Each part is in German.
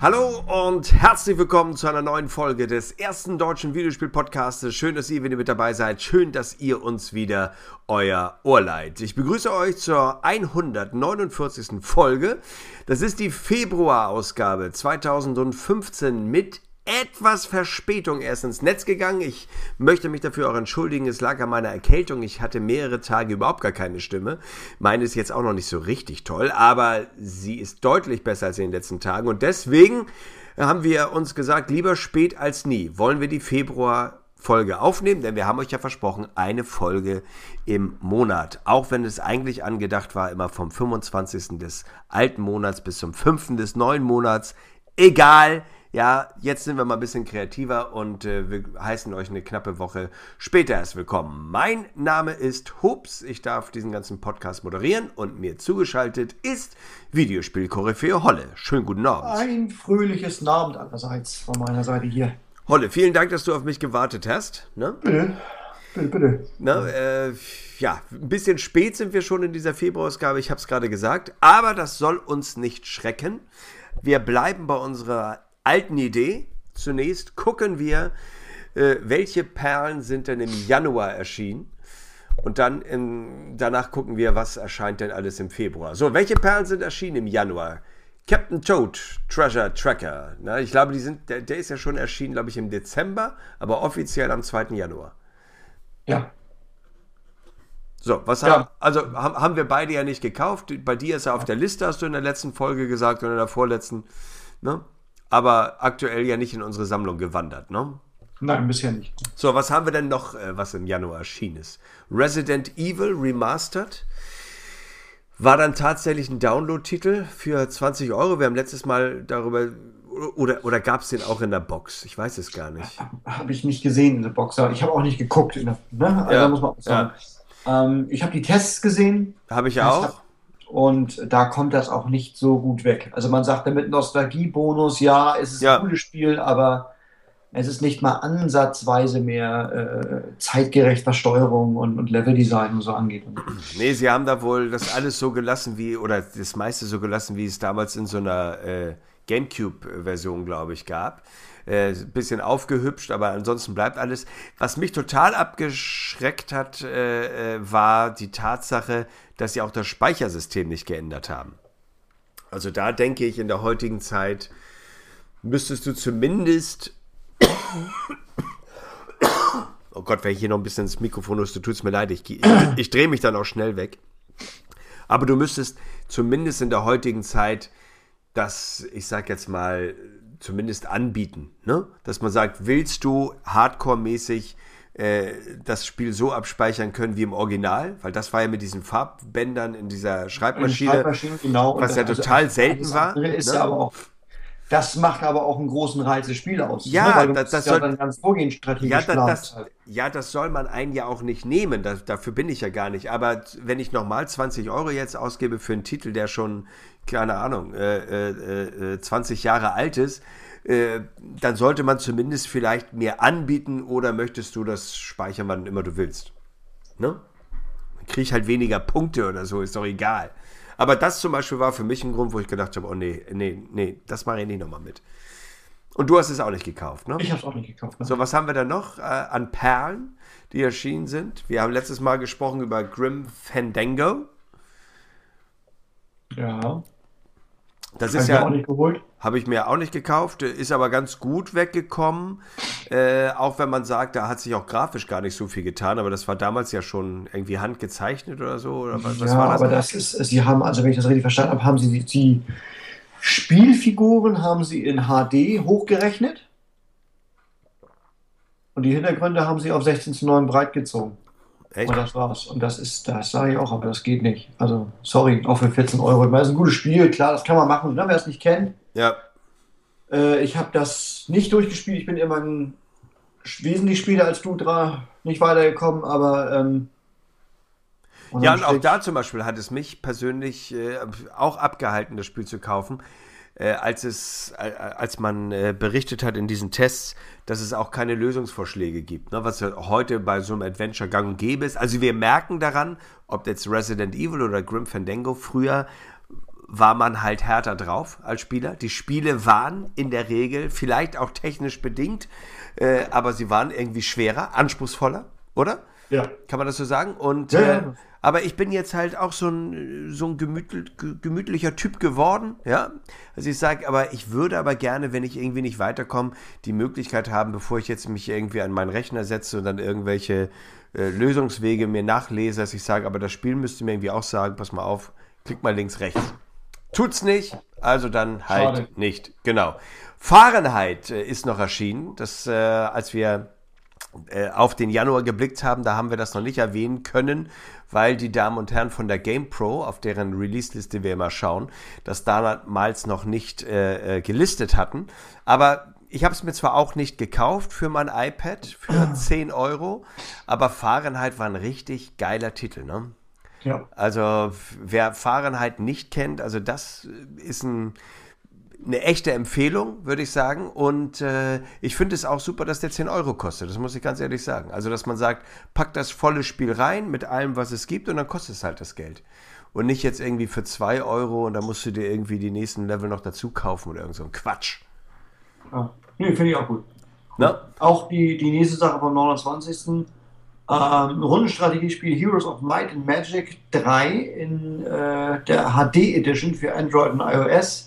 Hallo und herzlich willkommen zu einer neuen Folge des ersten deutschen Videospiel-Podcastes. Schön, dass ihr wieder mit dabei seid. Schön, dass ihr uns wieder euer Ohr leiht. Ich begrüße euch zur 149. Folge. Das ist die Februarausgabe 2015 mit etwas Verspätung erst ins Netz gegangen. Ich möchte mich dafür auch entschuldigen. Es lag an meiner Erkältung. Ich hatte mehrere Tage überhaupt gar keine Stimme. Meine ist jetzt auch noch nicht so richtig toll, aber sie ist deutlich besser als in den letzten Tagen. Und deswegen haben wir uns gesagt, lieber spät als nie, wollen wir die Februar-Folge aufnehmen, denn wir haben euch ja versprochen, eine Folge im Monat. Auch wenn es eigentlich angedacht war, immer vom 25. des alten Monats bis zum 5. des neuen Monats. Egal. Ja, jetzt sind wir mal ein bisschen kreativer und wir heißen euch eine knappe Woche später erst willkommen. Mein Name ist Hups, ich darf diesen ganzen Podcast moderieren und mir zugeschaltet ist Videospiel-Koryphäe Holle. Schönen guten Abend. Ein fröhliches Abend allerseits von meiner Seite hier. Holle, vielen Dank, dass du auf mich gewartet hast. Ne? Bitte. Ja, ein bisschen spät sind wir schon in dieser Februarausgabe, ich habe es gerade gesagt, aber das soll uns nicht schrecken. Wir bleiben bei unserer alten Idee. Zunächst gucken wir, welche Perlen sind denn im Januar erschienen. Und dann danach gucken wir, was erscheint denn alles im Februar. So, welche Perlen sind erschienen im Januar? Captain Toad, Treasure Tracker. Na, ich glaube, der ist ja schon erschienen, glaube ich, im Dezember, aber offiziell am 2. Januar. Ja. So, haben wir beide ja nicht gekauft. Bei dir ist er auf der Liste, hast du in der letzten Folge gesagt und in der vorletzten, ne? Aber aktuell ja nicht in unsere Sammlung gewandert, ne? Nein, bisher nicht. So, was haben wir denn noch, was im Januar erschienen ist? Resident Evil Remastered war dann tatsächlich ein Download-Titel für 20 €. Wir haben letztes Mal darüber, oder gab es den auch in der Box? Ich weiß es gar nicht. Habe ich nicht gesehen in der Box, aber ich habe auch nicht geguckt. Ne? Also Ja, muss man auch sagen. Ich habe die Tests gesehen. Habe ich auch. Und da kommt das auch nicht so gut weg. Also man sagt damit Nostalgiebonus, ja, es ist ein gutes Spiel, aber es ist nicht mal ansatzweise mehr zeitgerecht, was Steuerung und Leveldesign und so angeht. Nee, sie haben da wohl das alles so gelassen oder das meiste so gelassen, wie es damals in so einer Gamecube-Version, glaube ich, gab. Bisschen aufgehübscht, aber ansonsten bleibt alles. Was mich total abgeschreckt hat, war die Tatsache, dass sie auch das Speichersystem nicht geändert haben. Also da denke ich, in der heutigen Zeit müsstest du zumindest oh Gott, wenn ich hier noch ein bisschen ins Mikrofon huste, tut es mir leid, ich drehe mich dann auch schnell weg. Aber du müsstest zumindest in der heutigen Zeit das, ich sag jetzt mal, zumindest anbieten, ne? Dass man sagt, willst du hardcore-mäßig das Spiel so abspeichern können wie im Original, weil das war ja mit diesen Farbbändern in dieser Schreibmaschine, genau, was ja total selten war. Ist ja aber auch, das macht aber auch einen großen Reiz des Spiels aus. Ja, ne? Weil das soll dann ganz vorgehensstrategisch das soll man einen ja auch nicht nehmen, dafür bin ich ja gar nicht. Aber wenn ich nochmal 20 € jetzt ausgebe für einen Titel, der schon, keine Ahnung, 20 Jahre alt ist, dann sollte man zumindest vielleicht mehr anbieten oder möchtest du das speichern, wann immer du willst. Ne? Dann kriege ich halt weniger Punkte oder so, ist doch egal. Aber das zum Beispiel war für mich ein Grund, wo ich gedacht habe, oh nee, das mache ich nicht nochmal mit. Und du hast es auch nicht gekauft, ne? Ich habe es auch nicht gekauft. Ne? So, was haben wir da noch an Perlen, die erschienen sind? Wir haben letztes Mal gesprochen über Grim Fandango. Ja. Das ist ja, auch nicht geholt. Habe ich mir auch nicht gekauft, ist aber ganz gut weggekommen, auch wenn man sagt, da hat sich auch grafisch gar nicht so viel getan, aber das war damals ja schon irgendwie handgezeichnet oder so, oder was war das? Aber das ist, sie haben, also wenn ich das richtig verstanden habe, haben sie die Spielfiguren haben sie in HD hochgerechnet und die Hintergründe haben sie auf 16:9 breit gezogen. Echt? Und das war's. Und das sage ich auch, aber das geht nicht. Also, sorry, auch für 14 €. Ich meine, das ist ein gutes Spiel, klar, das kann man machen, ne, wer es nicht kennt. Ja. Ich habe das nicht durchgespielt, ich bin immer wesentlich später als du nicht weitergekommen, aber ja, und auch da zum Beispiel hat es mich persönlich auch abgehalten, das Spiel zu kaufen, als man berichtet hat in diesen Tests, dass es auch keine Lösungsvorschläge gibt, ne, was ja heute bei so einem Adventure gang und gäbe ist. Also wir merken daran, ob jetzt Resident Evil oder Grim Fandango, früher war man halt härter drauf als Spieler. Die Spiele waren in der Regel vielleicht auch technisch bedingt, aber sie waren irgendwie schwerer, anspruchsvoller, oder? Ja. Kann man das so sagen? Und Ja. aber ich bin jetzt halt auch so ein gemütlicher Typ geworden, ja. Also ich sage, aber ich würde aber gerne, wenn ich irgendwie nicht weiterkomme, die Möglichkeit haben, bevor ich jetzt mich irgendwie an meinen Rechner setze und dann irgendwelche Lösungswege mir nachlese, dass ich sage, aber das Spiel müsste mir irgendwie auch sagen, pass mal auf, klick mal links, rechts. Tut's nicht, also dann halt Schade. nicht. Genau. Fahrenheit ist noch erschienen, das, als wir auf den Januar geblickt haben, da haben wir das noch nicht erwähnen können, weil die Damen und Herren von der GamePro, auf deren Release-Liste wir immer schauen, das damals noch nicht gelistet hatten. Aber ich habe es mir zwar auch nicht gekauft für mein iPad für 10 Euro, aber Fahrenheit war ein richtig geiler Titel, ne? Ja. Also wer Fahrenheit nicht kennt, also das ist eine echte Empfehlung, würde ich sagen. Und ich finde es auch super, dass der 10 Euro kostet. Das muss ich ganz ehrlich sagen. Also, dass man sagt, pack das volle Spiel rein mit allem, was es gibt und dann kostet es halt das Geld. Und nicht jetzt irgendwie für 2 Euro und dann musst du dir irgendwie die nächsten Level noch dazu kaufen oder irgend so ein Quatsch. Ja. Nee, finde ich auch gut. Ne? Auch die nächste Sache vom 29. Rundenstrategiespiel Heroes of Might and Magic 3 in der HD Edition für Android und iOS.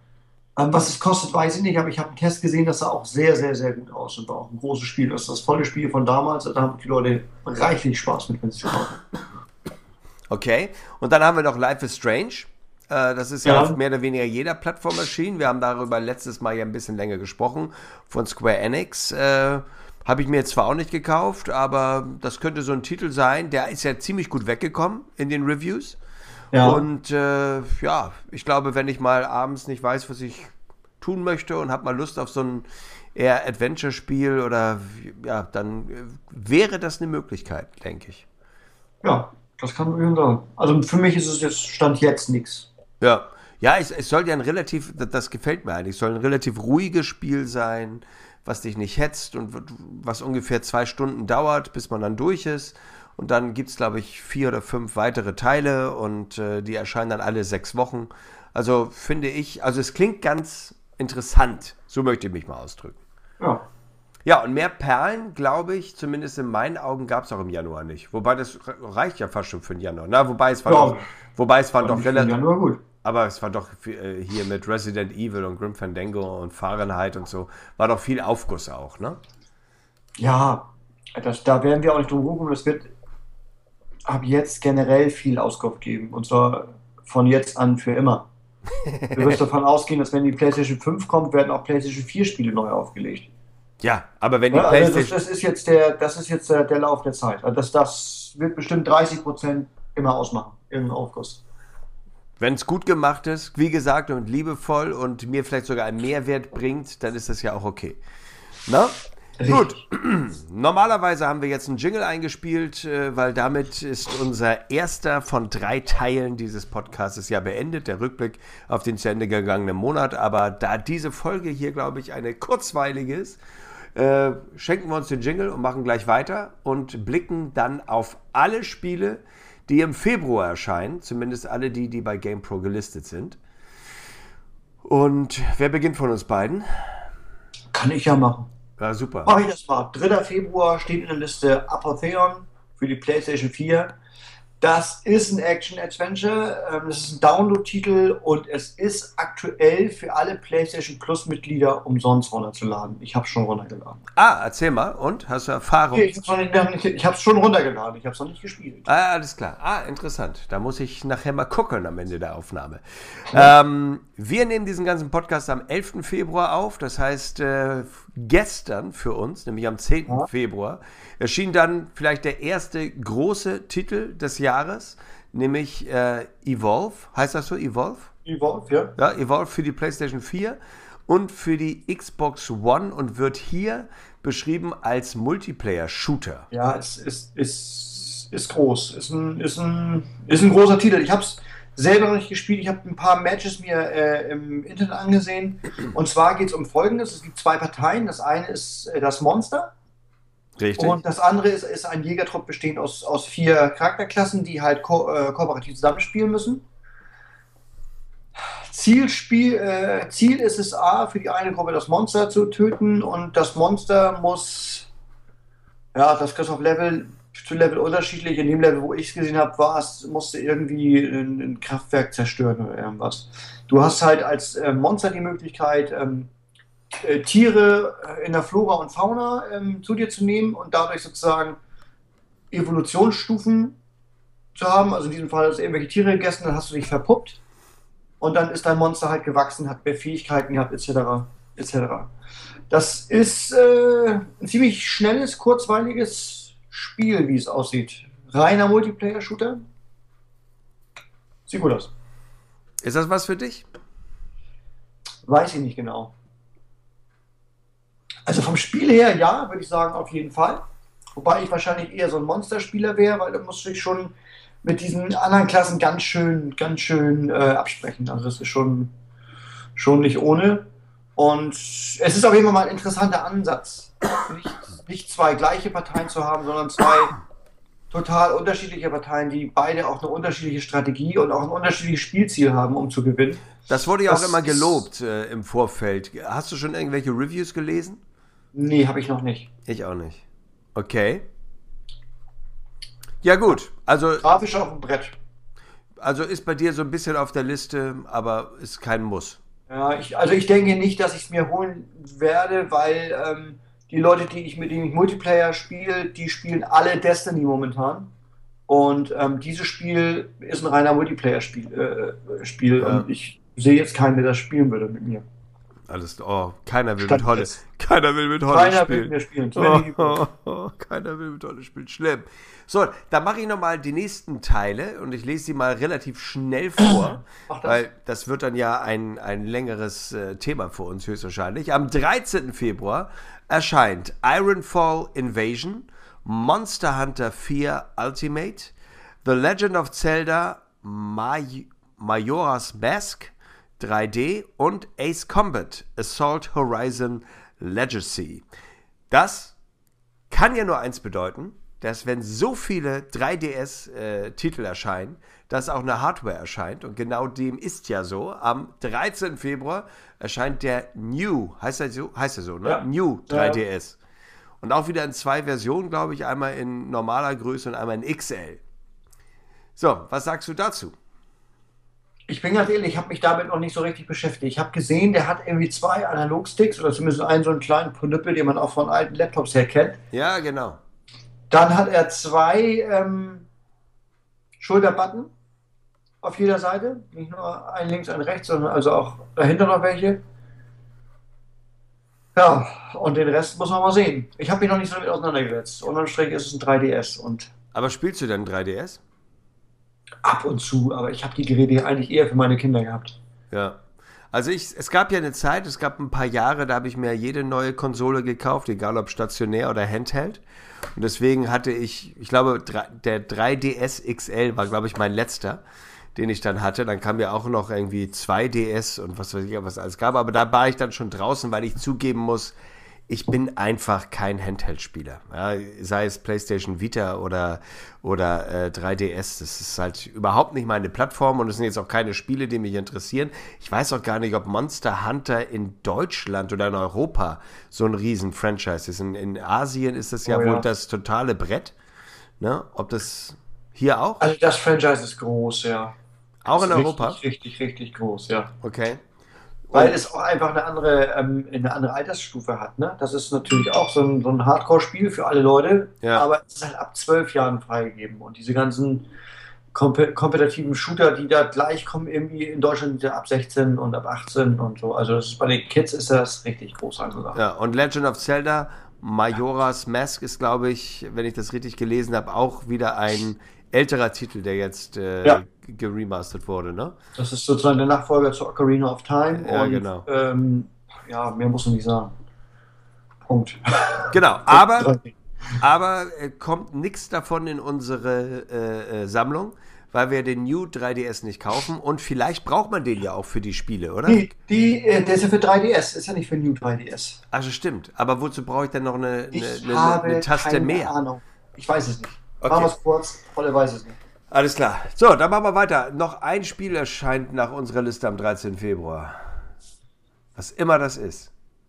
Was es kostet, weiß ich nicht, aber ich habe einen Test gesehen, das sah auch sehr, sehr, sehr gut aus und war auch ein großes Spiel. Das ist das volle Spiel von damals, da haben die Leute reichlich Spaß mit, wenn sie es kaufen. Okay. Und dann haben wir noch Life is Strange. Das ist ja auf mehr oder weniger jeder Plattform erschienen. Wir haben darüber letztes Mal ja ein bisschen länger gesprochen von Square Enix. Habe ich mir jetzt zwar auch nicht gekauft, aber das könnte so ein Titel sein. Der ist ja ziemlich gut weggekommen in den Reviews. Ja. Und ja, ich glaube, wenn ich mal abends nicht weiß, was ich tun möchte und habe mal Lust auf so ein eher Adventure-Spiel oder ja, dann wäre das eine Möglichkeit, denke ich. Ja, das kann man schon sagen. Also für mich ist es jetzt Stand jetzt nichts. Ja, ja, es soll ja ein relativ, das gefällt mir eigentlich, es soll ein relativ ruhiges Spiel sein, was dich nicht hetzt und was ungefähr 2 Stunden dauert, bis man dann durch ist. Und dann gibt es, glaube ich, 4 oder 5 weitere Teile und die erscheinen dann alle 6 Wochen. Also finde ich, also es klingt ganz interessant, so möchte ich mich mal ausdrücken. Ja. Ja, und mehr Perlen, glaube ich, zumindest in meinen Augen gab es auch im Januar nicht. Wobei das reicht ja fast schon für den Januar. Na, wobei es waren doch relativ. Januar gut. Aber es war doch hier mit Resident Evil und Grim Fandango und Fahrenheit und so, war doch viel Aufguss auch, ne? Ja, da werden wir auch nicht drum rumkommen. Es wird ab jetzt generell viel Auskunft geben. Und zwar von jetzt an für immer. Du wirst davon ausgehen, dass wenn die PlayStation 5 kommt, werden auch PlayStation 4 Spiele neu aufgelegt. Ja, aber wenn die Ja, also PlayStation. das ist jetzt der Lauf der Zeit. Also das wird bestimmt 30% immer ausmachen, irgendein Aufguss. Wenn es gut gemacht ist, wie gesagt, und liebevoll und mir vielleicht sogar einen Mehrwert bringt, dann ist das ja auch okay. Na? Gut. Normalerweise haben wir jetzt einen Jingle eingespielt, weil damit ist unser erster von 3 Teilen dieses Podcasts ja beendet, der Rückblick auf den zu Ende gegangenen Monat. Aber da diese Folge hier, glaube ich, eine kurzweilige ist, schenken wir uns den Jingle und machen gleich weiter und blicken dann auf alle Spiele, die im Februar erscheinen, zumindest alle die bei GamePro gelistet sind. Und wer beginnt von uns beiden? Kann ich ja machen. Ja, super. Mach ich das mal. 3. Februar steht in der Liste Apotheon für die PlayStation 4. Das ist ein Action-Adventure, das ist ein Download-Titel und es ist aktuell für alle PlayStation Plus-Mitglieder umsonst runterzuladen. Ich habe es schon runtergeladen. Ah, erzähl mal. Und? Hast du Erfahrung? Okay, ich habe es schon runtergeladen, ich habe es noch nicht gespielt. Ah, alles klar. Ah, interessant. Da muss ich nachher mal gucken am Ende der Aufnahme. Wir nehmen diesen ganzen Podcast am 11. Februar auf. Das heißt, gestern für uns, nämlich am 10. Februar, erschien dann vielleicht der erste große Titel des Jahres, nämlich Evolve. Heißt das so, Evolve? Evolve, ja. Ja, Evolve für die PlayStation 4 und für die Xbox One und wird hier beschrieben als Multiplayer-Shooter. Ja, es ist groß. Ist ein großer Titel. Ich habe es selber noch nicht gespielt. Ich habe ein paar Matches mir im Internet angesehen. Und zwar geht es um Folgendes. Es gibt 2 Parteien. Das eine ist das Monster. Richtig. Und das andere ist ein Jägertrupp bestehend aus 4 Charakterklassen, die halt kooperativ zusammenspielen müssen. Ziel ist es für die eine Gruppe das Monster zu töten und das Monster muss, ja, das kriegst du auf Level zu Level unterschiedlich. In dem Level, wo ich es gesehen habe, musste irgendwie ein Kraftwerk zerstören oder irgendwas. Du hast halt als Monster die Möglichkeit, Tiere in der Flora und Fauna zu dir zu nehmen und dadurch sozusagen Evolutionsstufen zu haben. Also in diesem Fall hast du irgendwelche Tiere gegessen, dann hast du dich verpuppt und dann ist dein Monster halt gewachsen, hat mehr Fähigkeiten gehabt, etc. etc. Das ist ein ziemlich schnelles, kurzweiliges Spiel, wie es aussieht. Reiner Multiplayer-Shooter. Sieht gut aus. Ist das was für dich? Weiß ich nicht genau. Also vom Spiel her, ja, würde ich sagen, auf jeden Fall. Wobei ich wahrscheinlich eher so ein Monsterspieler wäre, weil da musst du dich schon mit diesen anderen Klassen ganz schön absprechen. Also das ist schon nicht ohne. Und es ist auf jeden Fall mal ein interessanter Ansatz. Nicht zwei gleiche Parteien zu haben, sondern zwei total unterschiedliche Parteien, die beide auch eine unterschiedliche Strategie und auch ein unterschiedliches Spielziel haben, um zu gewinnen. Das wurde ja auch immer gelobt im Vorfeld. Hast du schon irgendwelche Reviews gelesen? Nee, habe ich noch nicht. Ich auch nicht. Okay. Ja gut, also Grafisch auf dem Brett. also ist bei dir so ein bisschen auf der Liste, aber ist kein Muss. Ja, also ich denke nicht, dass ich es mir holen werde, weil die Leute, mit denen ich Multiplayer spiele, die spielen alle Destiny momentan. Und dieses Spiel ist ein reiner Multiplayer-Spiel. Ja. Und ich sehe jetzt keinen, der das spielen würde mit mir. Keiner will Stand mit Holle. jetzt. Keiner will mit Holle Keiner will spielen. mit mir spielen. Keiner will mit Holle spielen. Schlimm. So, dann mache ich nochmal die nächsten Teile und ich lese sie mal relativ schnell vor, Mach das. weil das wird dann ja ein längeres Thema für uns höchstwahrscheinlich. Am 13. Februar erscheint Ironfall Invasion, Monster Hunter 4 Ultimate, The Legend of Zelda Majora's Mask 3D und Ace Combat Assault Horizon Legacy. Das kann ja nur eins bedeuten, dass wenn so viele 3DS-Titel erscheinen, dass auch eine Hardware erscheint. Und genau dem ist ja so. Am 13. Februar erscheint der New, heißt er so, ne? Ja. New 3DS. Und auch wieder in zwei Versionen, glaube ich. Einmal in normaler Größe und einmal in XL. So, was sagst du dazu? Ich bin ganz ehrlich, ich habe mich damit noch nicht so richtig beschäftigt. Ich habe gesehen, der hat irgendwie zwei Analogsticks oder zumindest einen so einen kleinen Ponüppel, den man auch von alten Laptops her kennt. Ja, genau. Dann hat er zwei Schulterbutton auf jeder Seite. Nicht nur ein links, ein rechts, sondern also auch dahinter noch welche. Ja, und den Rest muss man mal sehen. Ich habe mich noch nicht so damit auseinandergesetzt. Unterm Strich ist es ein 3DS und Aber spielst du denn 3DS? ab und zu, aber ich habe die Geräte eigentlich eher für meine Kinder gehabt. Ja. Also es gab ja eine Zeit, es gab ein paar Jahre, da habe ich mir jede neue Konsole gekauft, egal ob stationär oder Handheld. Und deswegen hatte ich glaube, der 3DS XL war, glaube ich, mein letzter, den ich dann hatte. Dann kam ja auch noch irgendwie 2DS und was weiß ich, was alles gab. Aber da war ich dann schon draußen, weil ich zugeben muss, ich bin einfach kein Handheld-Spieler. Ja, sei es PlayStation Vita oder 3DS. Das ist halt überhaupt nicht meine Plattform und es sind jetzt auch keine Spiele, die mich interessieren. Ich weiß auch gar nicht, ob Monster Hunter in Deutschland oder in Europa so ein Riesen-Franchise ist. In Asien ist das ja wohl das totale Brett. Ne? Ob das hier auch? Also das Franchise ist groß, ja. Auch in Ist Europa? richtig groß, ja. Okay. Weil es auch einfach eine andere Altersstufe hat. Ne? Das ist natürlich auch so ein Hardcore-Spiel für alle Leute, Ja. aber es ist halt ab 12 Jahren freigegeben. Und diese ganzen kompetitiven Shooter, die da gleich kommen, irgendwie in Deutschland sind ja ab 16 und ab 18 und so. Also bei den Kids ist das richtig groß angesagt. Ja, und Legend of Zelda Majora's Mask ist, glaube ich, wenn ich das richtig gelesen habe, auch wieder ein älterer Titel, der jetzt geremastert wurde, ne? Das ist sozusagen der Nachfolger zu Ocarina of Time. Ja, und, genau. Ja, mehr muss man nicht sagen. Punkt. Genau, aber kommt nichts davon in unsere Sammlung, weil wir den New 3DS nicht kaufen und vielleicht braucht man den ja auch für die Spiele, oder? Der ist ja für 3DS, ist ja nicht für New 3DS. Also stimmt, aber wozu brauche ich denn noch eine Ich habe Taste keine mehr? Ahnung. Ich weiß es nicht. Okay. Machen wir es kurz, Volle weiß es nicht. Alles klar. So, dann machen wir weiter. Noch ein Spiel erscheint nach unserer Liste am 13. Februar. Was immer das ist.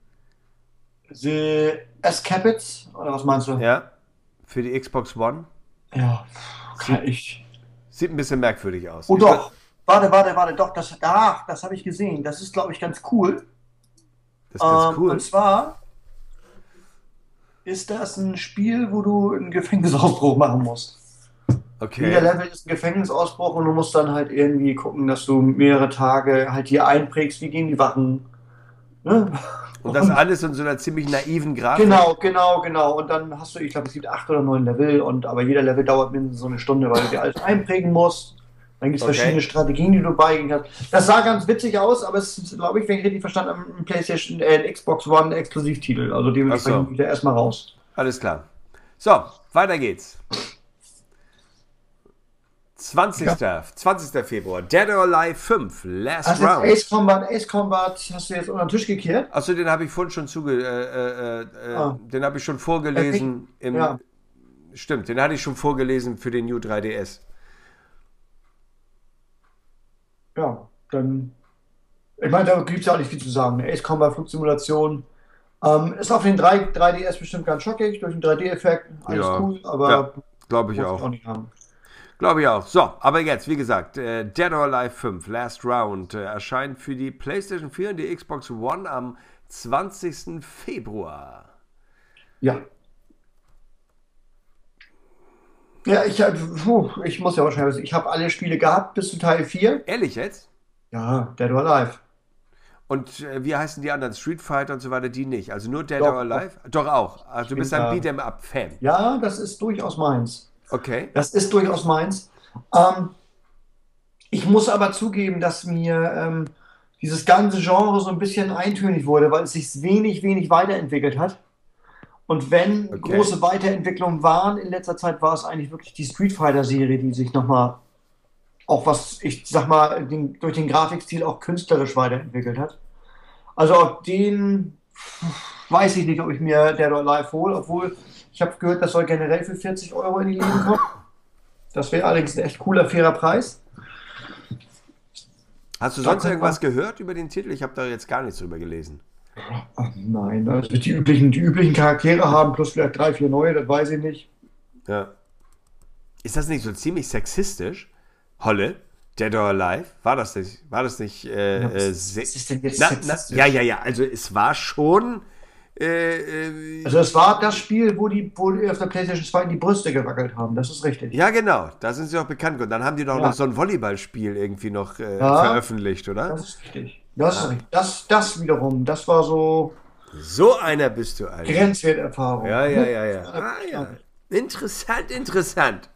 The Escapades, oder was meinst du? Ja, für die Xbox One. Ja, Sieht ein bisschen merkwürdig aus. Oh doch, warte, doch, das habe ich gesehen. Das ist, glaube ich, ganz cool. Das ist ganz cool. Und zwar ist das ein Spiel, wo du einen Gefängnisausbruch machen musst. Okay. Jeder Level ist ein Gefängnisausbruch und du musst dann halt irgendwie gucken, dass du mehrere Tage halt hier einprägst, wie gehen die Wachen. Ne? Und das alles in so einer ziemlich naiven Grafik. Genau. Und dann hast du, ich glaube, es gibt 8 oder 9 Level, aber jeder Level dauert mindestens so eine Stunde, weil du dir alles einprägen musst. Dann gibt es verschiedene Strategien, die du beigehen kannst. Das sah ganz witzig aus, aber es ist, glaube ich, wenn ich richtig verstanden habe, ein PlayStation, Xbox One Exklusivtitel. Also dementsprechend wieder erstmal raus. Alles klar. So, weiter geht's. 20. Februar, Dead or Alive 5, Last Round. Ace Combat hast du jetzt unter den Tisch gekehrt? Achso, den habe ich vorhin schon den habe ich schon vorgelesen. Stimmt, den hatte ich schon vorgelesen für den New 3DS. Ja, dann. Ich meine, da gibt es ja auch nicht viel zu sagen. Ace Combat Flugsimulation. Ist auf den 3DS bestimmt ganz schockig, durch den 3D-Effekt. Alles cool, aber glaube ich auch. Glaube ich auch. So, aber jetzt, wie gesagt, Dead or Alive 5, Last Round, erscheint für die PlayStation 4 und die Xbox One am 20. Februar. Ja. Ja, ich muss ja wahrscheinlich, ich habe alle Spiele gehabt bis zu Teil 4. Ehrlich jetzt? Ja, Dead or Alive. Und wie heißen die anderen? Street Fighter und so weiter, die nicht? Also nur Dead or Alive? Doch auch. Also du bist ein Beat'em-up-Fan. Ja, das ist durchaus meins. Okay. Das ist durchaus meins. Ich muss aber zugeben, dass mir dieses ganze Genre so ein bisschen eintönig wurde, weil es sich wenig weiterentwickelt hat. Und wenn große Weiterentwicklungen waren, in letzter Zeit war es eigentlich wirklich die Street Fighter-Serie, die sich nochmal, auch was, ich sag mal, durch den Grafikstil auch künstlerisch weiterentwickelt hat. Also auf den weiß ich nicht, ob ich mir Dead or Alive hole, obwohl ich habe gehört, das soll generell für 40 € in die Läden kommen. Das wäre allerdings ein echt cooler, fairer Preis. Hast du sonst irgendwas gehört über den Titel? Ich habe da jetzt gar nichts drüber gelesen. Ach nein, also die üblichen Charaktere haben, plus vielleicht 3, 4 neue, das weiß ich nicht. Ja. Ist das nicht so ziemlich sexistisch? Holle? Dead or Alive? War das nicht? Was ist denn jetzt sexistisch? Ja. Also es war schon. Also es war das Spiel, wo die auf der PlayStation 2 die Brüste gewackelt haben, das ist richtig. Ja, genau, da sind sie auch bekannt. Und dann haben die doch noch so ein Volleyballspiel irgendwie noch veröffentlicht, oder? Das ist richtig. Das ist richtig. Das wiederum, das war so. So einer bist du, Alter. Grenzwerterfahrung. Ja. Ja. Interessant.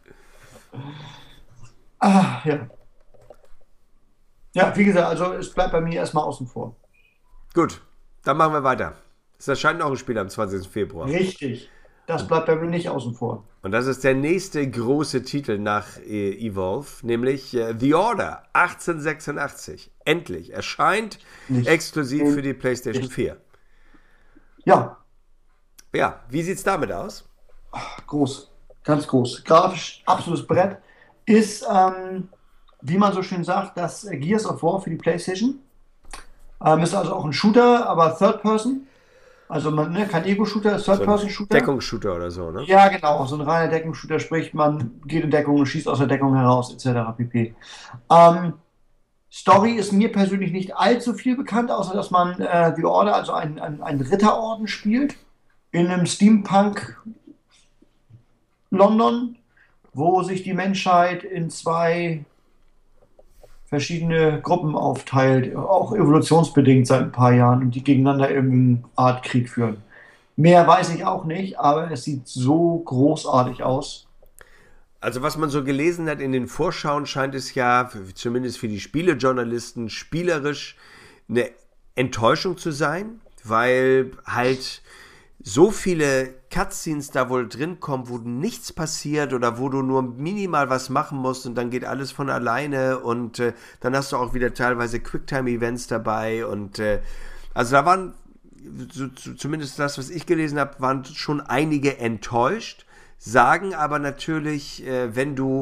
Ja. Ja, wie gesagt, also es bleibt bei mir erstmal außen vor. Gut, dann machen wir weiter. Es erscheint noch ein Spiel am 20. Februar. Richtig. Das bleibt bei mir nicht außen vor. Und das ist der nächste große Titel nach Evolve, nämlich The Order 1886. Endlich. Erscheint exklusiv für die PlayStation 4. Ja. Ja, wie sieht's damit aus? Groß. Ganz groß. Grafisch absolutes Brett. Ist, wie man so schön sagt, das Gears of War für die PlayStation. Ist also auch ein Shooter, aber Third Person. Also kein Ego-Shooter, Third-Person-Shooter. Deckungsshooter oder so, ne? Ja, genau, so ein reiner Deckungsshooter, sprich, man geht in Deckung und schießt aus der Deckung heraus, etc. pp. Story ist mir persönlich nicht allzu viel bekannt, außer dass man The Order, also ein Ritterorden spielt, in einem Steampunk London, wo sich die Menschheit in 2 verschiedene Gruppen aufteilt, auch evolutionsbedingt seit ein paar Jahren, und die gegeneinander irgendeine Art Krieg führen. Mehr weiß ich auch nicht, aber es sieht so großartig aus. Also was man so gelesen hat in den Vorschauen, scheint es ja, zumindest für die Spielejournalisten, spielerisch eine Enttäuschung zu sein, weil halt so viele Cutscenes da wohl drin kommen, wo nichts passiert oder wo du nur minimal was machen musst und dann geht alles von alleine und dann hast du auch wieder teilweise Quicktime-Events dabei und also da waren, zumindest das, was ich gelesen habe, waren schon einige enttäuscht, sagen aber natürlich, wenn du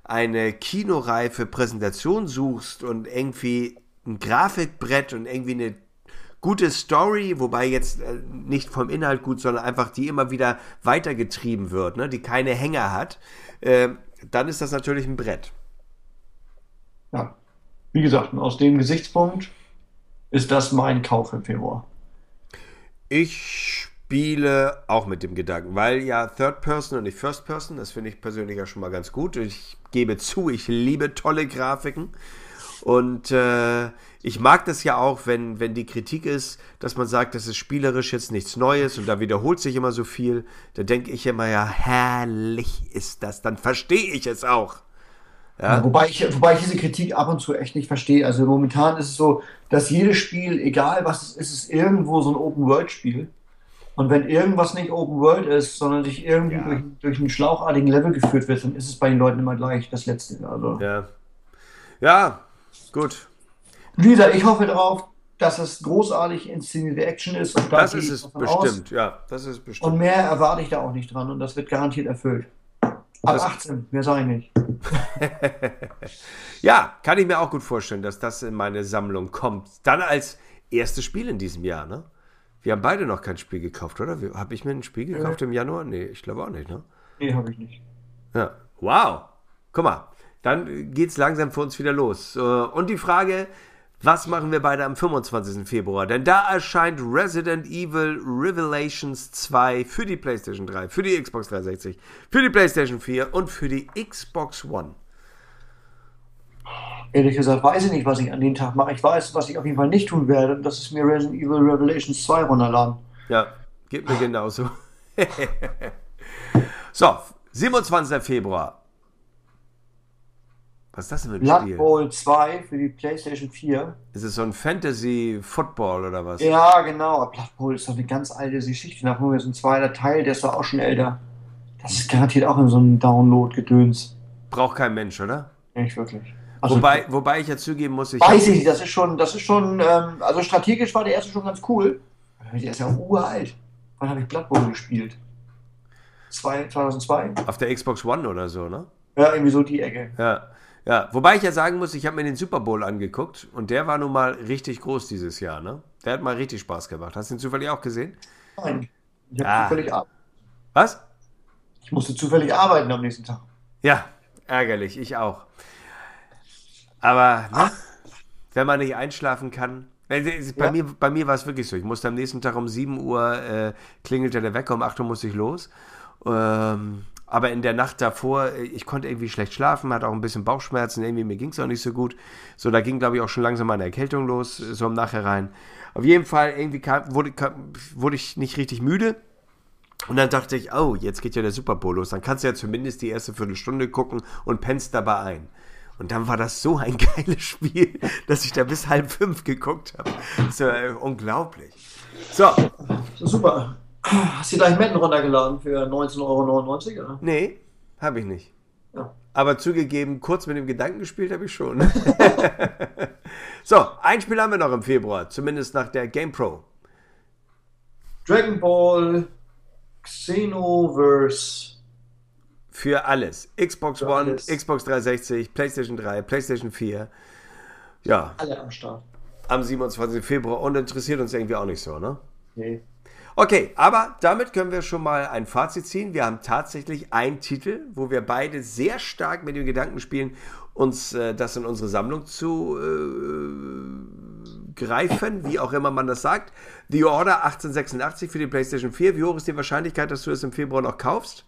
eine kinoreife Präsentation suchst und irgendwie ein Grafikbrett und irgendwie eine gute Story, wobei jetzt nicht vom Inhalt gut, sondern einfach die immer wieder weitergetrieben wird, ne, die keine Hänger hat, dann ist das natürlich ein Brett. Ja, wie gesagt, aus dem Gesichtspunkt ist das mein Kauf im Februar. Ich spiele auch mit dem Gedanken, weil ja Third Person und nicht First Person, das finde ich persönlich ja schon mal ganz gut. Ich gebe zu, ich liebe tolle Grafiken und ich mag das ja auch, wenn die Kritik ist, dass man sagt, das ist spielerisch jetzt nichts Neues und da wiederholt sich immer so viel. Da denke ich immer, ja, herrlich ist das, dann verstehe ich es auch. Ja? Wobei ich diese Kritik ab und zu echt nicht verstehe. Also momentan ist es so, dass jedes Spiel, egal was es ist, ist irgendwo so ein Open-World-Spiel. Und wenn irgendwas nicht Open World ist, sondern sich irgendwie durch einen schlauchartigen Level geführt wird, dann ist es bei den Leuten immer gleich das Letzte. Also. Ja, gut. Wie gesagt, ich hoffe darauf, dass es großartig inszenierte Action ist. Und das ist es bestimmt, das ist bestimmt. Und mehr erwarte ich da auch nicht dran und das wird garantiert erfüllt. Ab 18, mehr sage ich nicht. Ja, kann ich mir auch gut vorstellen, dass das in meine Sammlung kommt. Dann als erstes Spiel in diesem Jahr, ne? Wir haben beide noch kein Spiel gekauft, oder? Habe ich mir ein Spiel gekauft im Januar? Nee, ich glaube auch nicht, ne? Nee, habe ich nicht. Ja, wow. Guck mal, dann geht's langsam für uns wieder los. Und die Frage, was machen wir beide am 25. Februar? Denn da erscheint Resident Evil Revelations 2 für die PlayStation 3, für die Xbox 360, für die PlayStation 4 und für die Xbox One. Ehrlich gesagt weiß ich nicht, was ich an dem Tag mache. Ich weiß, was ich auf jeden Fall nicht tun werde. Und das ist mir Resident Evil Revelations 2 runterladen. Ja, geht mir genauso. So, 27. Februar. Was ist das denn für ein Spiel? Blood Bowl 2 für die PlayStation 4. Ist es so ein Fantasy-Football oder was? Ja, genau. Blood Bowl ist doch eine ganz alte Geschichte. Da haben wir so ein zweiter Teil, der ist doch auch schon älter. Das ist garantiert auch in so einem Download-Gedöns. Braucht kein Mensch, oder? Nicht wirklich. Also, wobei ich ja zugeben muss, weiß ich nicht, das ist schon, also strategisch war der erste schon ganz cool. Der ist ja auch uralt. Wann habe ich Blood Bowl gespielt? 2002? Auf der Xbox One oder so, ne? Ja, irgendwie so die Ecke. Ja. Wobei ich ja sagen muss, ich habe mir den Super Bowl angeguckt und der war nun mal richtig groß dieses Jahr, ne? Der hat mal richtig Spaß gemacht. Hast du den zufällig auch gesehen? Nein. Ich habe zufällig Was? Ich musste zufällig arbeiten am nächsten Tag. Ja, ärgerlich, ich auch. Aber ne, wenn man nicht einschlafen kann. Bei mir war es wirklich so. Ich musste am nächsten Tag um 7 Uhr klingelte der Wecker, um 8 Uhr musste ich los. Aber in der Nacht davor, ich konnte irgendwie schlecht schlafen, hatte auch ein bisschen Bauchschmerzen, irgendwie mir ging es auch nicht so gut. So, da ging, glaube ich, auch schon langsam meine Erkältung los, so im Nachhinein. Auf jeden Fall, irgendwie wurde ich nicht richtig müde. Und dann dachte ich, oh, jetzt geht ja der Super Bowl los. Dann kannst du ja zumindest die erste Viertelstunde gucken und pennst dabei ein. Und dann war das so ein geiles Spiel, dass ich da bis 4:30 geguckt habe. Das ist ja unglaublich. So. Super. Hast du gleich Madden runtergeladen für 19,99 €, oder? Nee, habe ich nicht. Ja. Aber zugegeben, kurz mit dem Gedanken gespielt habe ich schon. So, ein Spiel haben wir noch im Februar, zumindest nach der GamePro. Dragon Ball Xenoverse. Für alles. Xbox Für One, alles. Xbox 360, PlayStation 3, PlayStation 4. Ja, Alle am Start. am 27. Februar. Und interessiert uns irgendwie auch nicht so, ne? Nee. Okay, aber damit können wir schon mal ein Fazit ziehen. Wir haben tatsächlich einen Titel, wo wir beide sehr stark mit dem Gedanken spielen, uns das in unsere Sammlung zu greifen, wie auch immer man das sagt. The Order 1886 für die PlayStation 4. Wie hoch ist die Wahrscheinlichkeit, dass du es im Februar noch kaufst?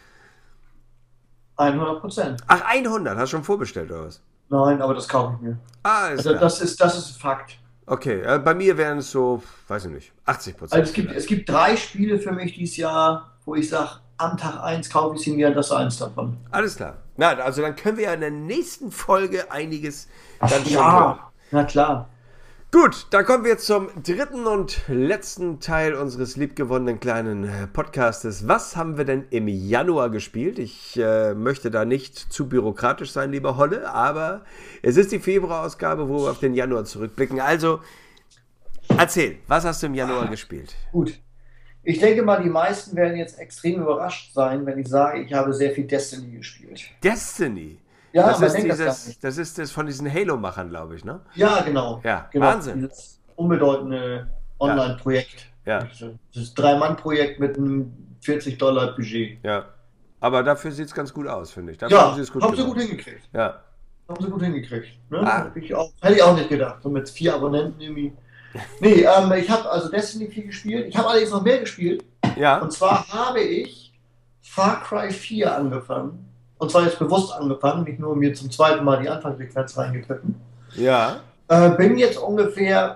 100%. Ach, 100. Hast du schon vorbestellt oder was? Nein, aber das kaufe ich mir. Ah, ist Also klar. das ist Fakt. Okay, bei mir wären es so, weiß ich nicht, 80%. Also es gibt 3 Spiele für mich dieses Jahr, wo ich sage, am Tag 1 kaufe ich sie mir, das ist eins davon. Alles klar. Na, also dann können wir ja in der nächsten Folge einiges dann schon hören. Ja, na klar. Gut, da kommen wir zum dritten und letzten Teil unseres liebgewonnenen kleinen Podcastes. Was haben wir denn im Januar gespielt? Ich möchte da nicht zu bürokratisch sein, lieber Holle, aber es ist die Februarausgabe, wo wir auf den Januar zurückblicken. Also, erzähl, was hast du im Januar gespielt? Gut. Ich denke mal, die meisten werden jetzt extrem überrascht sein, wenn ich sage, ich habe sehr viel Destiny gespielt. Destiny? Ja, Das man ist denkt das gar nicht. das ist das von diesen Halo-Machern, glaube ich, ne? Ja, genau. Ja, Genau. Wahnsinn. Dieses unbedeutende Ja, Online-Projekt. ja, Das Drei-Mann-Projekt mit einem 40 $ Budget. ja. Aber dafür sieht es ganz gut aus, finde ich. Dafür haben sie Ja, es gut haben sie gut gemacht. hingekriegt. Ja. Haben sie gut hingekriegt. Ne? Ah, Hätte ich auch nicht gedacht. So mit 4 Abonnenten irgendwie. Nee, ich habe also Destiny 4 gespielt. Ich habe allerdings noch mehr gespielt. Und ja, zwar habe ich Far Cry 4 angefangen. Und zwar jetzt bewusst angefangen, nicht nur mir zum zweiten Mal die Anfangssequenz reingekriegt. ja. Bin jetzt ungefähr,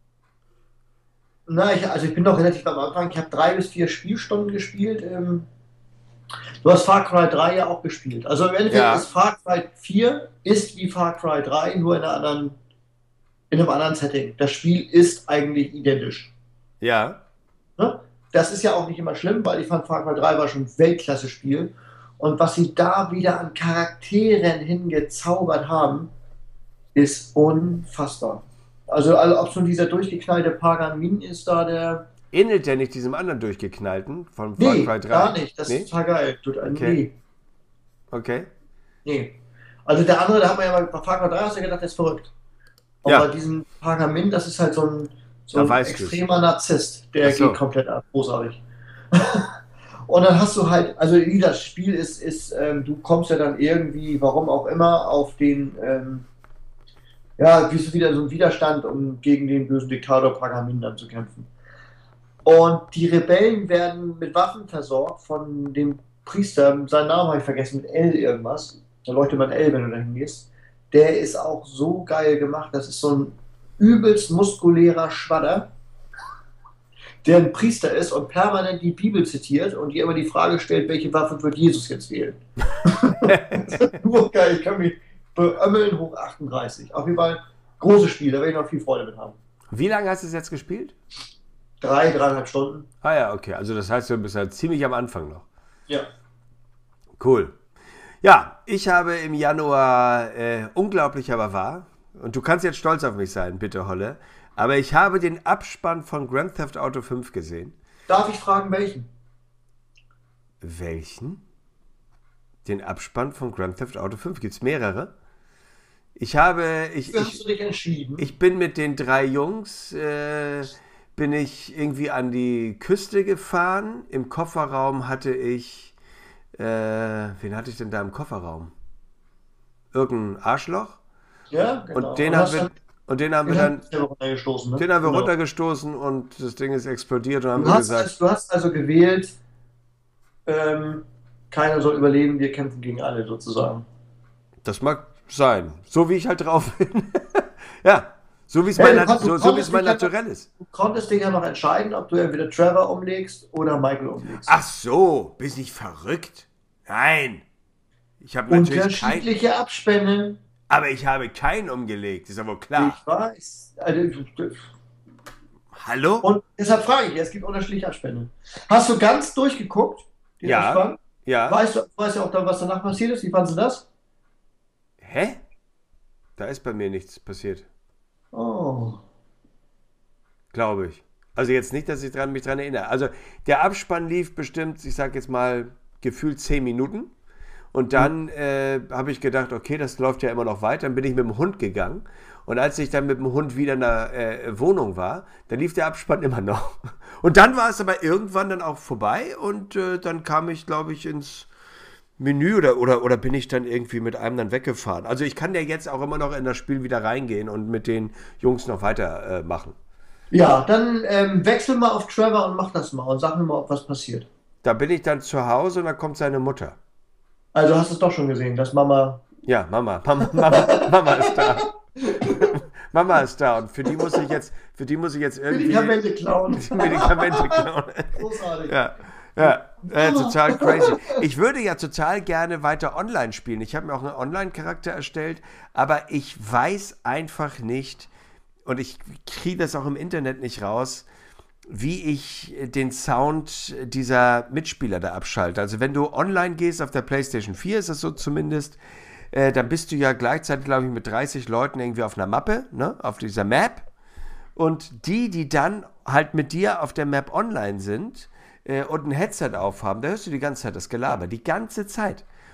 also ich bin noch relativ am Anfang. Ich habe 3 bis 4 Spielstunden gespielt. Du hast Far Cry 3 ja auch gespielt. Also im Endeffekt Ja, ist Far Cry 4 ist wie Far Cry 3, nur in einem anderen Setting. Das Spiel ist eigentlich identisch. ja. Ne? Das ist ja auch nicht immer schlimm, weil ich fand Far Cry 3 war schon ein Weltklasse-Spiel. Und was sie da wieder an Charakteren hingezaubert haben, ist unfassbar. Also ob schon dieser durchgeknallte Pagan Min ist da der. Ähnelt der nicht diesem anderen durchgeknallten von Far Nee, Cry 3? gar nicht. Das ist Nee? total geil. Okay, Nee, okay. nee. Also der andere, da hat man ja bei Far Cry 3 hast du ja gedacht, der ist verrückt. Und bei Ja, diesem Pagan Min, das ist halt so da ein weißt du es. extremer Narzisst. Ach Der geht so. komplett ab. Großartig. Und dann hast du halt, also das Spiel du kommst ja dann irgendwie, warum auch immer, auf bist du wieder in so einem Widerstand, um gegen den bösen Diktator Pagamin dann zu kämpfen. Und die Rebellen werden mit Waffen versorgt von dem Priester, seinen Namen habe ich vergessen, mit L irgendwas. Da leuchtet man L, wenn du da hingehst. Der ist auch so geil gemacht. Das ist so ein übelst muskulärer Schwadder, der ein Priester ist und permanent die Bibel zitiert und dir immer die Frage stellt, welche Waffe wird Jesus jetzt wählen? Das ist nur geil, ich kann mich beömmeln hoch 38. Auf jeden Fall großes Spiel, da werde ich noch viel Freude mit haben. Wie lange hast du es jetzt gespielt? 3,5 Stunden. Ah ja, okay. Also das heißt, du bist halt ziemlich am Anfang noch. Ja. Cool. Ja, ich habe im Januar, unglaublich aber wahr, und du kannst jetzt stolz auf mich sein, bitte Holle, aber ich habe den Abspann von Grand Theft Auto 5 gesehen. Darf ich fragen, welchen? Welchen? Den Abspann von Grand Theft Auto 5. Gibt es mehrere? Ich habe, ich, Wie hast ich, du dich entschieden? ich bin mit den 3 Jungs, bin ich irgendwie an die Küste gefahren. Im Kofferraum hatte ich, wen hatte ich denn da im Kofferraum? Irgendein Arschloch. Ja, Und genau. Und hast dann den haben wir den dann, Handgepäck runtergestoßen, ne? den haben wir Genau. runtergestoßen und das Ding ist explodiert und haben wir gesagt, Du hast also gewählt, ähm, keiner soll überleben, wir kämpfen gegen alle sozusagen. das mag sein. So wie ich halt drauf bin. Ja, Ja, so wie es mein Naturell ist. du konntest dich ja noch entscheiden, ob du entweder Trevor umlegst oder Michael umlegst. Ach so, bist nicht verrückt? Nein. Ich habe natürlich Unterschiedliche Abspänne. aber ich habe keinen umgelegt, ist ja wohl klar. Ich weiß. Also, Hallo? und deshalb frage ich, es gibt unterschiedliche Abspänne. Hast du ganz durchgeguckt, den Ja, Abspann? ja. Weißt du auch, was danach passiert ist? Wie fandest du das? Hä? Da ist bei mir nichts passiert, Oh. glaube ich. Also jetzt nicht, dass ich mich dran erinnere. Also der Abspann lief bestimmt, ich sag jetzt mal, gefühlt 10 Minuten. Und dann habe ich gedacht, okay, das läuft ja immer noch weiter. Dann bin ich mit dem Hund gegangen. Und als ich dann mit dem Hund wieder in der Wohnung war, dann lief der Abspann immer noch. Und dann war es aber irgendwann dann auch vorbei. Und dann kam ich, glaube ich, ins Menü oder bin ich dann irgendwie mit einem dann weggefahren. Also ich kann ja jetzt auch immer noch in das Spiel wieder reingehen und mit den Jungs noch weiter machen. Ja, dann wechsel mal auf Trevor und mach das mal und sag mir mal, ob was passiert. Da bin ich dann zu Hause und dann kommt seine Mutter. Also hast du es doch schon gesehen, dass Mama. Ja, Mama ist da. Mama ist da und für die muss ich jetzt irgendwie Medikamente klauen. Medikamente klauen. Großartig. Ja, total crazy. Ich würde ja total gerne weiter online spielen. Ich habe mir auch einen Online-Charakter erstellt, aber ich weiß einfach nicht und ich kriege das auch im Internet nicht raus, wie ich den Sound dieser Mitspieler da abschalte. Also wenn du online gehst auf der PlayStation 4, ist das so zumindest, dann bist du ja gleichzeitig, glaube ich, mit 30 Leuten irgendwie auf einer Mappe, ne, auf dieser Map. Und die dann halt mit dir auf der Map online sind und ein Headset aufhaben, da hörst du die ganze Zeit das Gelaber, die ganze Zeit.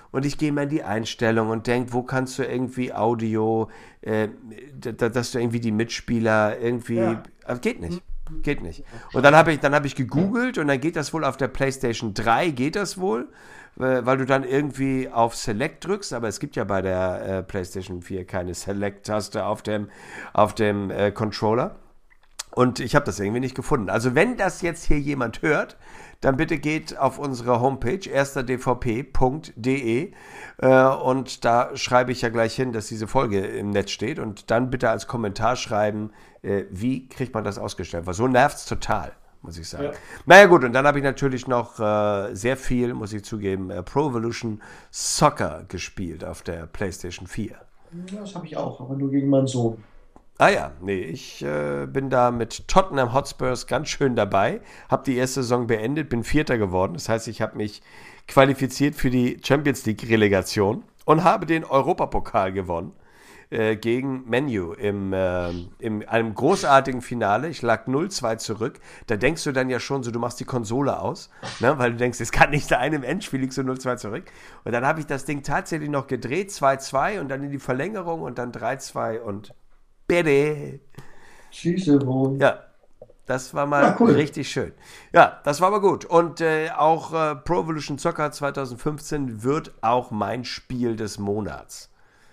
und ich gehe mal in die Einstellung und denke, wo kannst du irgendwie Audio, dass du irgendwie die Mitspieler irgendwie, aber geht nicht. Geht nicht. Und dann hab ich gegoogelt und dann geht das wohl auf der PlayStation 3, geht das wohl, weil du dann irgendwie auf Select drückst, aber es gibt ja bei der PlayStation 4 keine Select-Taste auf dem Controller. Und ich habe das irgendwie nicht gefunden. Also wenn das jetzt hier jemand hört, dann bitte geht auf unsere Homepage ersterdvp.de und da schreibe ich ja gleich hin, dass diese Folge im Netz steht und dann bitte als Kommentar schreiben, wie kriegt man das ausgestellt? Weil so nervt es total, muss ich sagen. Ja. Naja gut, und dann habe ich natürlich noch sehr viel, muss ich zugeben, Pro Evolution Soccer gespielt auf der PlayStation 4. Ja, das habe ich auch, aber nur gegen meinen Sohn. Ah ja, nee, ich bin da mit Tottenham Hotspurs ganz schön dabei, habe die erste Saison beendet, bin Vierter geworden. Das heißt, ich habe mich qualifiziert für die Champions League Relegation und habe den Europapokal gewonnen gegen Man U in einem großartigen Finale. Ich lag 0-2 zurück. Da denkst du dann ja schon so, du machst die Konsole aus, ne? Weil du denkst, es kann nicht sein, im Endspiel liegst du 0-2 zurück. Und dann habe ich das Ding tatsächlich noch gedreht, 2-2 und dann in die Verlängerung und dann 3-2 und bitte. Ja, das war mal cool. Richtig schön. Ja, das war aber gut. Und auch Pro Evolution Soccer 2015 wird auch mein Spiel des Monats.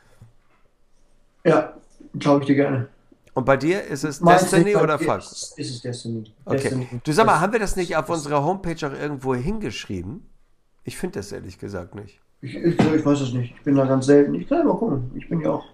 Ja, glaube ich dir gerne. Und bei dir ist es Destiny oder Falco? Ist es Destiny. Okay. Destiny. Du sag mal, haben wir das nicht auf unserer Homepage auch irgendwo hingeschrieben? Ich finde das ehrlich gesagt nicht. Ich weiß es nicht. Ich bin da ganz selten. Ich kann mal gucken. Ich bin ja auch.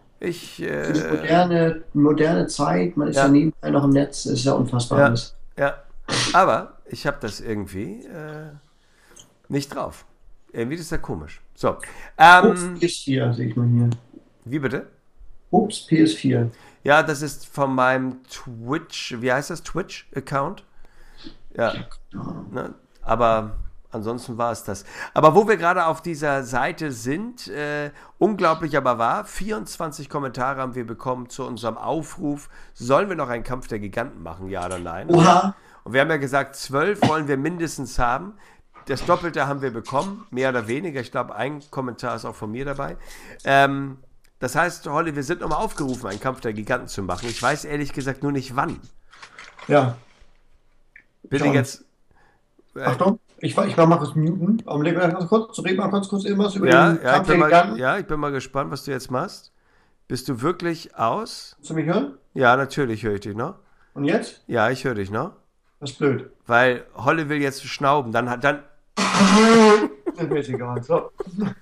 Moderne Zeit, man ist ja nebenbei noch im Netz, ist ja unfassbar alles. Ja, aber ich habe das irgendwie nicht drauf. Irgendwie ist das ja komisch. So. PS4 sehe ich mal hier. Wie bitte? Ups, PS4. Ja, das ist von meinem Twitch, wie heißt das? Twitch-Account? Ja. Ne? Aber ansonsten war es das. Aber wo wir gerade auf dieser Seite sind, unglaublich aber wahr, 24 Kommentare haben wir bekommen zu unserem Aufruf, sollen wir noch einen Kampf der Giganten machen, ja oder nein? Oha. Und wir haben ja gesagt, 12 wollen wir mindestens haben. Das Doppelte haben wir bekommen, mehr oder weniger. Ich glaube, ein Kommentar ist auch von mir dabei. Das heißt, Holly, wir sind nochmal aufgerufen, einen Kampf der Giganten zu machen. Ich weiß ehrlich gesagt nur nicht wann. Ja. Bitte jetzt... Achtung. Ich mach mal kurz muten. Red mal kurz irgendwas über den Kampf der Giganten. Ja, ich bin mal gespannt, was du jetzt machst. Bist du wirklich aus? Kannst du mich hören? Ja, natürlich höre ich dich noch. Und jetzt? Ja, ich höre dich noch. Das ist blöd. Weil Holle will jetzt schnauben. Dann... Mir ist egal. So.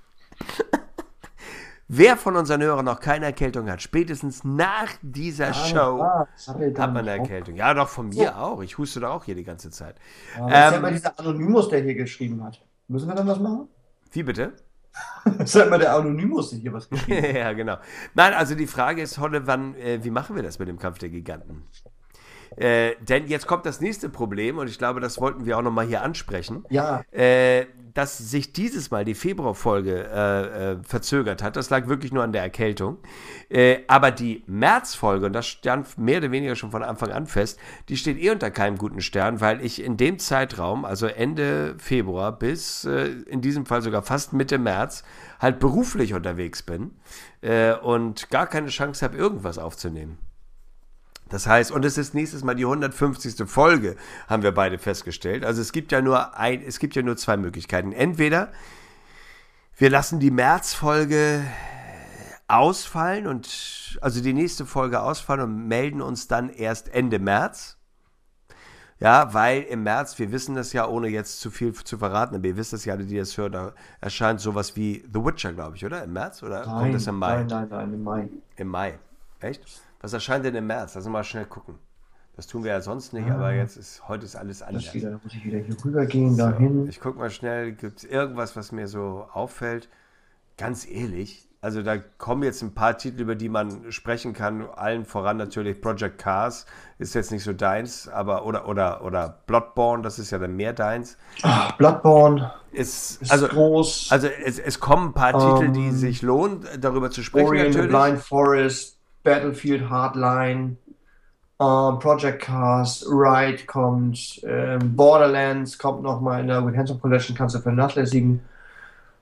Wer von unseren Hörern noch keine Erkältung hat, spätestens nach dieser Show hat man eine Erkältung. Ja, doch, von mir auch. Ich huste doch auch hier die ganze Zeit. Das ist ja mal dieser Anonymous, der hier geschrieben hat. Müssen wir dann was machen? Wie bitte? Das ist ja immer der Anonymous, der hier was geschrieben hat. Ja, genau. Nein, also die Frage ist, Holle, wie machen wir das mit dem Kampf der Giganten? Denn jetzt kommt das nächste Problem und ich glaube, das wollten wir auch nochmal hier ansprechen. Ja. Dass sich dieses Mal die Februarfolge verzögert hat. Das lag wirklich nur an der Erkältung. Aber die Märzfolge, und das stand mehr oder weniger schon von Anfang an fest, die steht unter keinem guten Stern, weil ich in dem Zeitraum, also Ende Februar bis in diesem Fall sogar fast Mitte März, halt beruflich unterwegs bin und gar keine Chance habe, irgendwas aufzunehmen. Das heißt, und es ist nächstes Mal die 150. Folge, haben wir beide festgestellt. Also es gibt ja nur zwei Möglichkeiten. Entweder wir lassen die Märzfolge ausfallen also die nächste Folge ausfallen und melden uns dann erst Ende März. Ja, weil im März, wir wissen das ja, ohne jetzt zu viel zu verraten, aber ihr wisst das ja, alle, die das hören, da erscheint sowas wie The Witcher, glaube ich, oder? Im März? Oder kommt das im Mai? Nein, im Mai. Im Mai. Echt? Was erscheint denn im März? Lass uns mal schnell gucken. Das tun wir ja sonst nicht, aber heute ist alles anders. Da muss ich wieder hier rübergehen, dahin. Ich gucke mal schnell, gibt es irgendwas, was mir so auffällt? Ganz ehrlich, also da kommen jetzt ein paar Titel, über die man sprechen kann. Allen voran natürlich Project Cars, ist jetzt nicht so deins, aber oder Bloodborne, das ist ja dann mehr deins. Bloodborne ist groß. Also es kommen ein paar Titel, die sich lohnen, darüber zu sprechen. Ori and the natürlich. Blind Forest, Battlefield Hardline, Project Cars, Ride kommt, Borderlands kommt nochmal in der Hands-on Collection, kannst du vernachlässigen.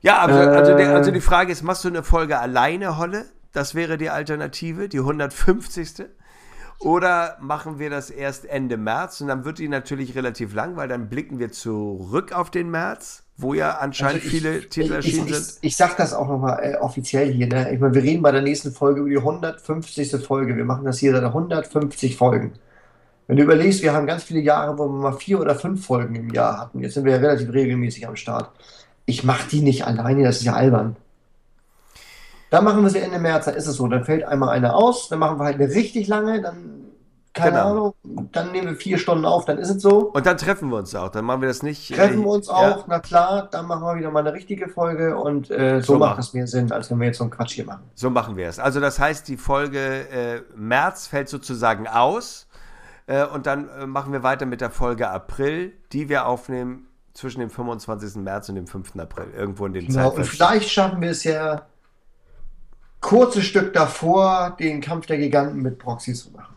Ja, also die Frage ist, machst du eine Folge alleine, Holle? Das wäre die Alternative, die 150. Oder machen wir das erst Ende März und dann wird die natürlich relativ lang, weil dann blicken wir zurück auf den März, wo ja anscheinend viele Titel erschienen sind. Ich sag das auch nochmal offiziell hier. Ne? Ich meine, wir reden bei der nächsten Folge über die 150. Folge. Wir machen das hier seit 150 Folgen. Wenn du überlegst, wir haben ganz viele Jahre, wo wir mal 4 oder 5 Folgen im Jahr hatten. Jetzt sind wir ja relativ regelmäßig am Start. Ich mache die nicht alleine, das ist ja albern. Dann machen wir sie Ende März, dann ist es so. Dann fällt einmal eine aus, dann machen wir halt eine richtig lange, dann, keine Ahnung, dann nehmen wir 4 Stunden auf, dann ist es so. Und dann treffen wir uns auch, dann machen wir das nicht. Treffen wir uns auch, na klar, dann machen wir wieder mal eine richtige Folge und so macht das mehr Sinn, als wenn wir jetzt so einen Quatsch hier machen. So machen wir es. Also das heißt, die Folge März fällt sozusagen aus und dann machen wir weiter mit der Folge April, die wir aufnehmen zwischen dem 25. März und dem 5. April, irgendwo in dem Zeitfenster. Und vielleicht schaffen wir es ja kurzes Stück davor, den Kampf der Giganten mit Proxy zu machen.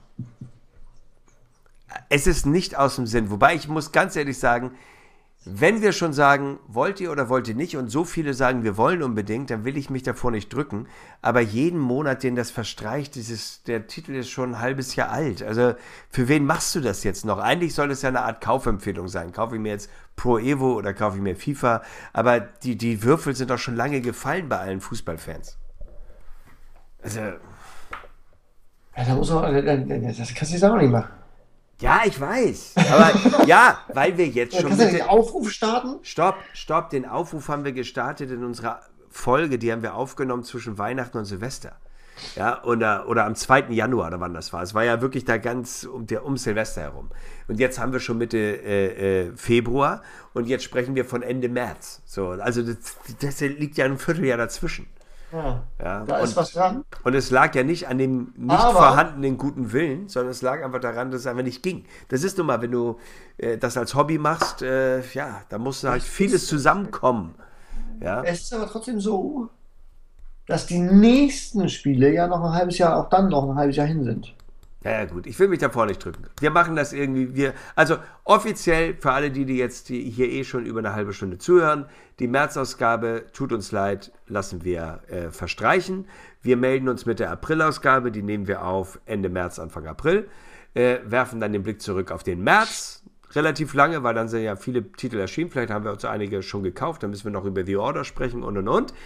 Es ist nicht aus dem Sinn. Wobei ich muss ganz ehrlich sagen, wenn wir schon sagen, wollt ihr oder wollt ihr nicht und so viele sagen, wir wollen unbedingt, dann will ich mich davor nicht drücken. Aber jeden Monat, den das verstreicht, der Titel ist schon ein halbes Jahr alt. Also für wen machst du das jetzt noch? Eigentlich soll es ja eine Art Kaufempfehlung sein. Kaufe ich mir jetzt Pro Evo oder kaufe ich mir FIFA? Aber die Würfel sind doch schon lange gefallen bei allen Fußballfans. Also. Ja, da muss man, das kannst du jetzt auch nicht machen. Ja, ich weiß. Aber ja, weil wir jetzt schon. Kannst du den Aufruf starten? Stopp. Den Aufruf haben wir gestartet in unserer Folge, die haben wir aufgenommen zwischen Weihnachten und Silvester. Ja, oder am 2. Januar, oder wann das war. Es war ja wirklich da ganz um Silvester herum. Und jetzt haben wir schon Mitte Februar und jetzt sprechen wir von Ende März. So, also das liegt ja ein Vierteljahr dazwischen. Ja, da ist was dran. Und es lag ja nicht an dem nicht vorhandenen guten Willen, sondern es lag einfach daran, dass es einfach nicht ging. Das ist nun mal, wenn du das als Hobby machst, da muss halt vieles zusammenkommen. Ja. Es ist aber trotzdem so, dass die nächsten Spiele ja noch ein halbes Jahr, auch dann noch ein halbes Jahr hin sind. Ja, gut, ich will mich davor nicht drücken. Wir machen das irgendwie, also offiziell für alle, die jetzt hier schon über eine halbe Stunde zuhören, die März-Ausgabe, tut uns leid, lassen wir verstreichen. Wir melden uns mit der April-Ausgabe, die nehmen wir auf Ende März, Anfang April, werfen dann den Blick zurück auf den März, relativ lange, weil dann sind ja viele Titel erschienen, vielleicht haben wir uns einige schon gekauft, dann müssen wir noch über The Order sprechen und.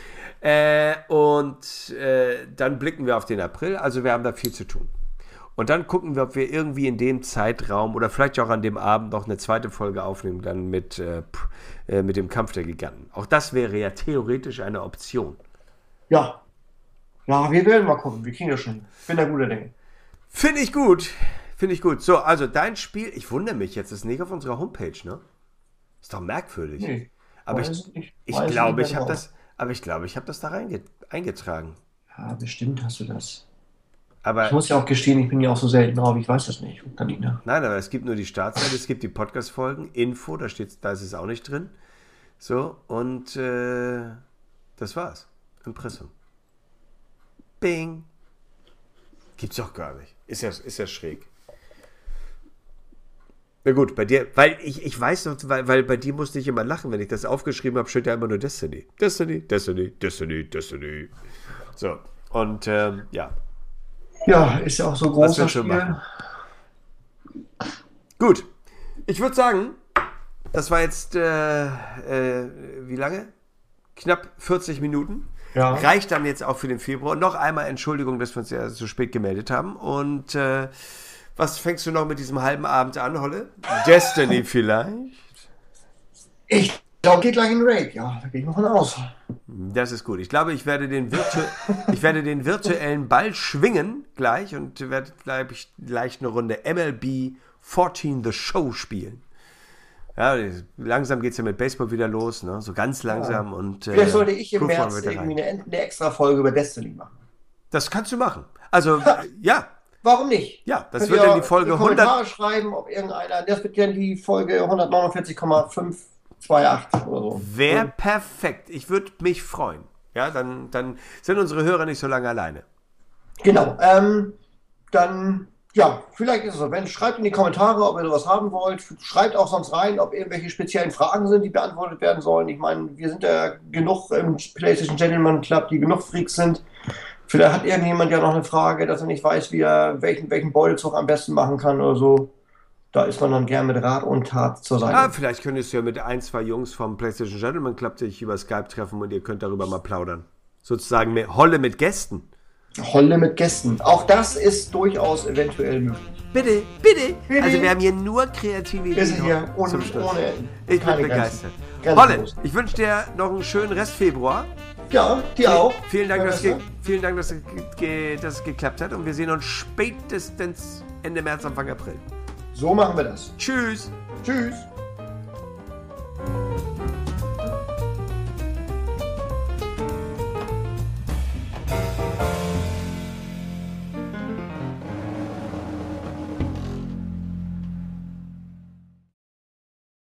Dann blicken wir auf den April, also wir haben da viel zu tun. Und dann gucken wir, ob wir irgendwie in dem Zeitraum oder vielleicht auch an dem Abend noch eine zweite Folge aufnehmen, dann mit dem Kampf der Giganten. Auch das wäre ja theoretisch eine Option. Ja. Ja, wir werden mal gucken. Wir kriegen das schon. Ich bin da guter Dinge. Finde ich gut. So, also dein Spiel, ich wundere mich jetzt, ist nicht auf unserer Homepage, ne? Ist doch merkwürdig. Nee, aber ich glaube, ich habe das da eingetragen. Ja, bestimmt hast du das. Aber ich muss ja auch gestehen, ich bin ja auch so selten drauf, ich weiß das nicht. Nein, aber es gibt nur die Startseite, es gibt die Podcast-Folgen, Info, da ist es auch nicht drin. So, und das war's. Impressum. Bing. Gibt's doch gar nicht. Ist ja schräg. Na gut, bei dir, weil ich weiß noch, weil bei dir musste ich immer lachen, wenn ich das aufgeschrieben habe, steht ja immer nur Destiny. Destiny. So, und ja. Ja, ist ja auch so groß. Das Spiel. Gut. Ich würde sagen, das war jetzt, wie lange? Knapp 40 Minuten. Ja. Reicht dann jetzt auch für den Februar. Noch einmal Entschuldigung, dass wir uns ja so spät gemeldet haben. Und was fängst du noch mit diesem halben Abend an, Holle? Destiny vielleicht? Ich glaube, geht gleich in Raid. Ja, da gehe ich mal von aus. Das ist gut. Ich glaube, ich werde den virtuellen Ball schwingen gleich und werde gleich eine Runde MLB 14 The Show spielen. Ja, langsam geht es ja mit Baseball wieder los, ne? So ganz langsam. Ja. Und vielleicht sollte ich im März irgendwie eine extra Folge über Destiny machen. Das kannst du machen. Also, ja. Warum nicht? Ja, das wird dann die Folge 100. Kommentare schreiben, ob irgendeiner, das wird dann die Folge 149,528 oder so. Wäre perfekt. Ich würde mich freuen. Ja, dann sind unsere Hörer nicht so lange alleine. Genau. Dann Ja, vielleicht ist es so. Schreibt in die Kommentare, ob ihr sowas haben wollt. Schreibt auch sonst rein, ob irgendwelche speziellen Fragen sind, die beantwortet werden sollen. Ich meine, wir sind ja genug im PlayStation Gentleman Club, die genug Freaks sind. Vielleicht hat irgendjemand ja noch eine Frage, dass er nicht weiß, wie er welchen Beutezug am besten machen kann oder so. Da ist man dann gern mit Rat und Tat zur Seite. Vielleicht könntest du ja mit ein, zwei Jungs vom PlayStation Gentleman Club sich über Skype treffen und ihr könnt darüber mal plaudern. Sozusagen Holle mit Gästen. Holle mit Gästen. Auch das ist durchaus eventuell möglich. Bitte, bitte. Also wir haben hier nur kreative Ideen. Wir sind hier ohne ich bin begeistert. Holle, ich wünsche dir noch einen schönen Rest Februar. Ja, dir auch. Vielen Dank, dass es geklappt hat. Und wir sehen uns spätestens Ende März, Anfang April. So machen wir das. Tschüss. Tschüss.